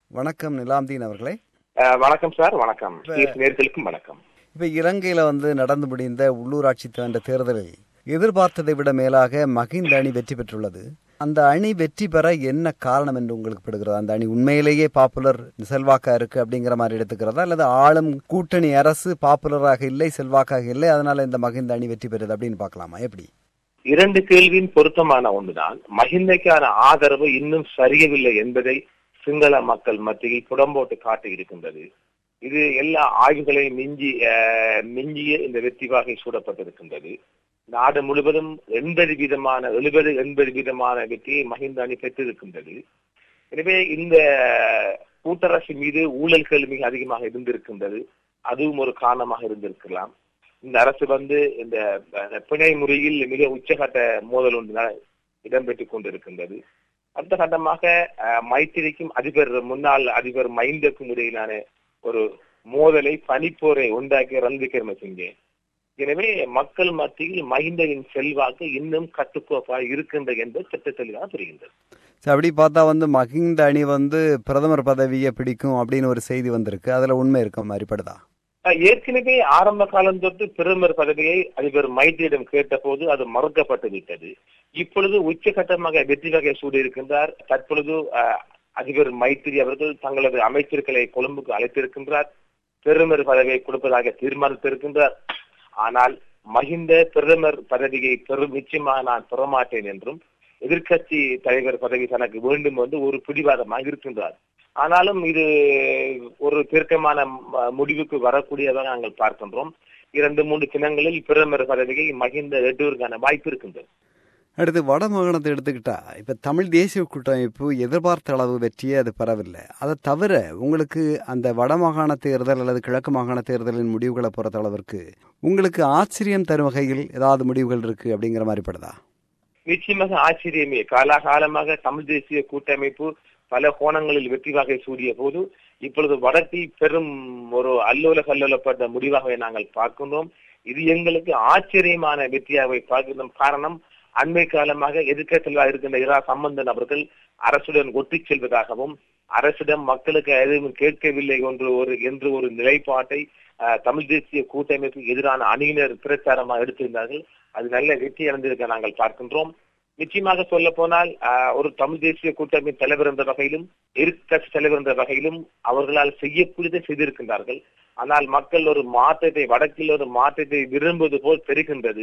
வணக்கம் நிலாம்தீன் அவர்களே. வணக்கம் சார். வணக்கம் நேயர்களுக்கும் வணக்கம். இப்ப இலங்கையில நடந்து முடிந்த உள்ளூராட்சி தேர்தலில் எதிர்பார்த்ததை விட மேலாக மஹிந்த அணி வெற்றி பெற்றுள்ளது. அந்த அணி வெற்றி பெற என்ன காரணம் என்று உங்களுக்கு படுகிறது? அந்த அணி உண்மையிலேயே பாப்புலர் செல்வாக்கா இருக்கு அப்படிங்கிற மாதிரி எடுத்துக்கிறதா, அல்லது ஆளும் கூட்டணி அரசு பாப்புலராக இல்லை, செல்வாக்காக இல்லை, அதனால இந்த மஹிந்த அணி வெற்றி பெறுது அப்படின்னு பார்க்கலாமா? எப்படி? இரண்டு கேள்வியின் பொருத்தமான ஒன்றுதான். மஹிந்தைக்கான ஆதரவு இன்னும் சரியவில்லை என்பதை சிங்கள மக்கள் மத்தியில் புடம்போட்டு காட்டி இருக்கின்றது. இது எல்லா ஆய்வுகளையும் மிஞ்சிய இந்த வெற்றி வாகை சூடப்பட்டிருக்கின்றது. நாடு முழுவதும் 70% வீதமான வெற்றியை மஹிந்த அணி பெற்றிருக்கின்றது. எனவே இந்த கூட்டரசு மீது ஊழல்கள் மிக அதிகமாக இருந்திருக்கின்றது. அதுவும் ஒரு காரணமாக இருந்திருக்கலாம். இந்த அரசு இந்த பிணை முறையில் மிக உச்சகட்ட மோதல் ஒன்று இடம்பெற்றுக் கொண்டிருக்கின்றது. அடுத்த கட்டமாக மைத்திரிக்கும் முன்னாள் அதிபர் மஹிந்தக்கும் இடையிலான ஒரு மோதலை பனிப்போரை உண்டாக்கிய ரணில் விக்ரமசிங்கே. எனவே மக்கள் மத்தியில் மஹிந்தவின் செல்வாக்கு இன்னும் கட்டுக்கோப்பாக இருக்கின்றது என்பது திட்ட தெளிவாக புரிகின்றது. அப்படி பார்த்தா மஹிந்த அணி பிரதமர் பதவியை பிடிக்கும் அப்படின்னு ஒரு செய்தி வந்திருக்கு. அதுல உண்மை இருக்க மாதிரி படுதா? ஏற்கனவே ஆரம்ப காலம் தொட்டு பிரதமர் பதவியை அதிபர் மைத்திரியிடம் கேட்ட போது அது மறுக்கப்பட்டு விட்டது. இப்பொழுது உச்சகட்டமாக வெற்றி வகை சூடியிருக்கின்றார். தற்பொழுது அதிபர் மைத்திரி அவர்கள் தங்களது அமைச்சர்களை கொழும்புக்கு அழைத்திருக்கின்றார். பிரதமர் பதவியை கொடுப்பதாக தீர்மானித்திருக்கின்றார். ஆனால் மஹிந்த பிரதமர் பதவியை நிச்சயமாக நான் பெறமாட்டேன் என்றும், எதிர்கட்சி தலைவர் பதவி தனக்கு வேண்டும் என்று ஒரு பிடிவாதமாக இருக்கின்றார். ஆனாலும் இது ஒரு தீர்க்கமான முடிவுக்கு வரக்கூடியதாக நாங்கள் பார்க்கின்றோம். 2-3 தினங்களில் பிரதமர் பதவியை மஹிந்த வெட்டுவதற்கான வாய்ப்பு இருக்கின்றது. அடுத்து வடமாகாணத்தை எடுத்துக்கிட்டா, இப்ப தமிழ் தேசிய கூட்டமைப்பு எதிர்பார்த்த அளவு வெற்றியே அது பெறவில்லை. அதை தவிர உங்களுக்கு அந்த வடமாகாண தேர்தல் அல்லது கிழக்கு மாகாண தேர்தலின் முடிவுகளை பொறுத்த அளவிற்கு உங்களுக்கு ஆச்சரியம் தரும் வகையில் ஏதாவது முடிவுகள் இருக்கு அப்படிங்கிற மாதிரி படுதா? நிச்சயமாக ஆச்சரியமே. காலாகாலமாக தமிழ் தேசிய கூட்டமைப்பு பல கோணங்களில் வெற்றி வகை சூடிய போது இப்பொழுது வடக்கில் பெரும் ஒரு கல்லோலப்பட்ட முடிவாக நாங்கள் பார்க்கின்றோம். இது எங்களுக்கு ஆச்சரியமான வெற்றியாக பார்க்கின்றோம். காரணம், அண்மை காலமாக எதிர்க்கட்சியாக இருக்கின்ற இரா சம்பந்தன் அவர்கள் அரசுடன் ஒட்டிச் செல்வதாகவும், அரசிடம் மக்களுக்கு எதுவும் கேட்கவில்லை என்று ஒரு நிலைப்பாட்டை தமிழ் தேசிய கூட்டமைப்பு எதிரான அணியினர் பிரச்சாரமாக எடுத்திருந்தார்கள். அது நல்ல வெற்றி அடைந்திருக்க நாங்கள் பார்க்கின்றோம். நிச்சயமாக சொல்ல போனால் ஒரு தமிழ் தேசிய கூட்டமைப்பின் தலைவர் என்ற வகையிலும் எதிர்க்கட்சி தலைவர் என்ற வகையிலும் அவர்களால் செய்யக்கூடியதை செய்திருக்கின்றார்கள். ஆனால் மக்கள் ஒரு மாற்றத்தை, வடக்கில் ஒரு மாற்றத்தை விரும்புவது போல் தெரிகின்றது.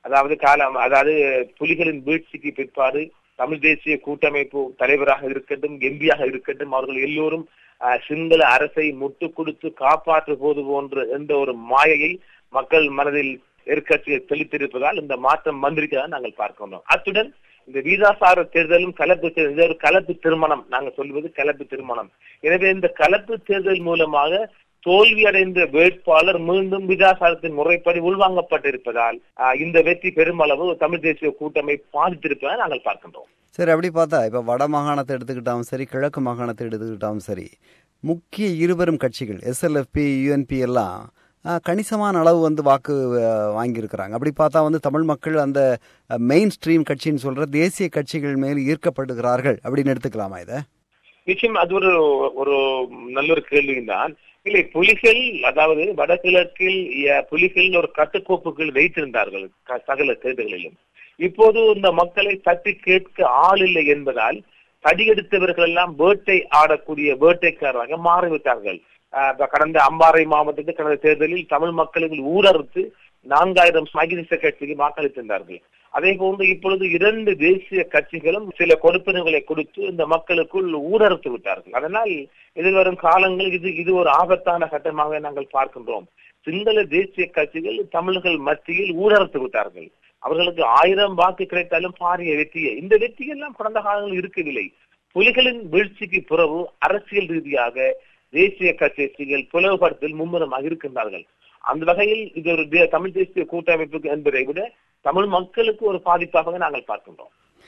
அதாவது புலிகளின் வீழ்ச்சிக்கு பிற்பாடு தமிழ் தேசிய கூட்டமைப்பு தலைவராக இருக்கட்டும், எம்பியாக இருக்கட்டும், அவர்கள் எல்லோரும் சிங்கள அரசை முட்டு கொடுத்து காப்பாற்று போது என்ற ஒரு மாயையை மக்கள் மனதில் எதிர்க்கட்சிகள் தெளித்திருப்பதால் இந்த மாற்றம் வந்திருக்கிறதா நாங்கள் பார்க்கின்றோம். அத்துடன் இந்த வீதாசார தேர்தலும் ஒரு கலப்பு திருமணம், நாங்கள் சொல்வது கலப்பு திருமணம். எனவே இந்த கலப்பு தேர்தல் மூலமாக தோல்வியடைந்த வேட்பாளர் மீண்டும் விதாசாரத்தின் முறைப்படி உள்வாங்கப்பட்டிருப்பதால் இந்த வெற்றி பெருமளவு தமிழ் தேசிய கூட்டமைப்பு பாதித்திருப்பதாக நாங்கள் பார்க்கின்றோம். சரி, அப்படி பார்த்தா இப்ப வட மாகாணத்தை எடுத்துக்கிட்டாலும் சரி, கிழக்கு மாகாணத்தை எடுத்துக்கிட்டாலும் சரி, முக்கிய இருவரும் கட்சிகள் SLFP, UNP எல்லாம் கணிசமான அளவு வாக்கு வாங்கியிருக்கிறாங்க. அப்படி பார்த்தா தமிழ் மக்கள் அந்த மெயின் ஸ்ட்ரீம் கட்சின்னு சொல்ற தேசிய கட்சிகள் மேல் ஈர்க்கப்படுகிறார்கள் அப்படின்னு எடுத்துக்கலாமா? இதை நிச்சயம் அது ஒரு நல்ல ஒரு கேள்விதான். இல்லை, புலிகள், அதாவது வடகிழக்கில் புலிகள் ஒரு கட்டுக்கோப்புகள் வைத்திருந்தார்கள் சகல தேர்தல்களிலும். இப்போது இந்த மக்களை தட்டி கேட்க ஆள் இல்லை என்பதால் தடியெடுத்தவர்கள் எல்லாம் வேட்டை ஆடக்கூடிய வேட்டைக்காரராக மாறிவிட்டார்கள். கடந்த அம்பாறை மாவட்டத்தில் கடந்த தேர்தலில் தமிழ் மக்களுக்கு ஊரறுத்து 4000 மகிழ்ச்ச கட்சிக்கு வாக்களித்திருந்தார்கள். அதே போன்று இப்பொழுது 2 தேசிய கட்சிகளும் சில கொடுப்பினர்களை கொடுத்து இந்த மக்களுக்குள் ஊரறுத்து விட்டார்கள். அதனால் எதிர்வரும் காலங்களில் இது ஒரு ஆபத்தான கட்டமாக நாங்கள் பார்க்கின்றோம். சிங்கள தேசிய கட்சிகள் தமிழர்கள் மத்தியில் ஊரறுத்து விட்டார்கள். அவர்களுக்கு 1000 வாக்கு கிடைத்தாலும் பாரிய வெற்றியை, இந்த வெற்றியெல்லாம் கடந்த காலங்களில் இருக்கவில்லை. புலிகளின் வீழ்ச்சிக்கு பிறகு அரசியல் ரீதியாக தேசிய கட்சிகள் பிளவுபடுத்தல் மும்முரமாக இருக்கின்றார்கள். அந்த வகையில் இது ஒரு தமிழ் தேசிய கூட்டமைப்புக்கு என்பதை விட தமிழ் மக்களுக்கு ஒரு பாதிப்பாக நாங்கள் பார்க்கின்றோம்.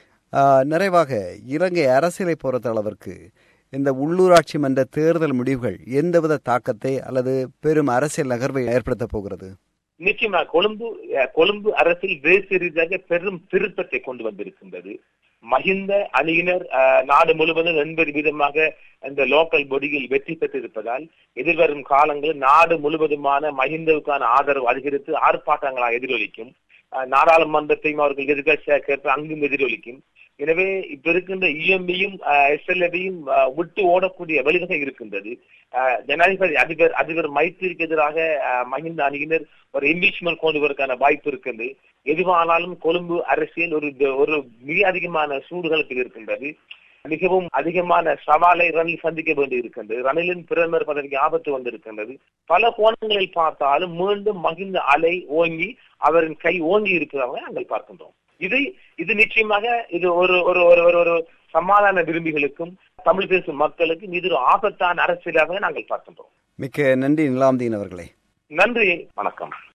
நிறைவாக இலங்கை அரசியலை பொறுத்த அளவிற்கு இந்த உள்ளூராட்சி மன்ற தேர்தல் முடிவுகள் எந்தவித தாக்கத்தை அல்லது பெரும் அரசியல் நகர்வை ஏற்படுத்த போகிறது? நிச்சயமாக கொழும்பு அரசில் தேசிய ரீதியாக பெரும் திருப்பத்தை கொண்டு வந்திருக்கின்றது. மஹிந்த அணியினர் நாடு முழுவதும் 80% இந்த லோக்கல் பொடியில் வெற்றி பெற்றிருப்பதால் எதிர்வரும் காலங்களில் நாடு முழுவதுமான மஹிந்தவுக்கான ஆதரவு அதிகரித்து ஆர்ப்பாட்டங்களாக எதிரொலிக்கும். நாடாளுமன்றத்தையும் அவர்கள் எதிர்கட்சியாக அங்கும் எதிரொலிக்கும். எனவே இப்ப இருக்கின்ற இஎம்பியும் எஸ்எல்ஏவையும் விட்டு ஓடக்கூடிய வழிவகை இருக்கின்றது. ஜனாதிபதி அதிபர் மைத்திரிக்கு எதிராக மஹிந்த அணியினர் ஒரு இம்பீச்மெண்ட் கொண்டு வருவதற்கான வாய்ப்பு இருக்கின்றது. எதுவானாலும் கொழும்பு அரசியல் ஒரு மிக அதிகமான சூடுகளுக்கு இருக்கின்றது. மிகவும் அதிகமான சவாலை ரணில் சந்திக்க வேண்டி இருக்கின்றது. ரணிலின் பிரதமர் பதவிக்கு ஆபத்து வந்திருக்கின்றது. பல கோணங்களில் பார்த்தாலும் மீண்டும் மஹிந்த அலை ஓங்கி அவரின் கை ஓங்கி இருக்கிறவங்க நாங்கள் பார்க்கின்றோம். இது நிச்சயமாக இது ஒரு சமாதான விரும்பிகளுக்கும் தமிழ் பேசும் மக்களுக்கும் இது ஒரு ஆபத்தான அரசியலாக நாங்கள் பார்க்கின்றோம். மிக்க நன்றி நிலாம்தீன் அவர்களே. நன்றி, வணக்கம்.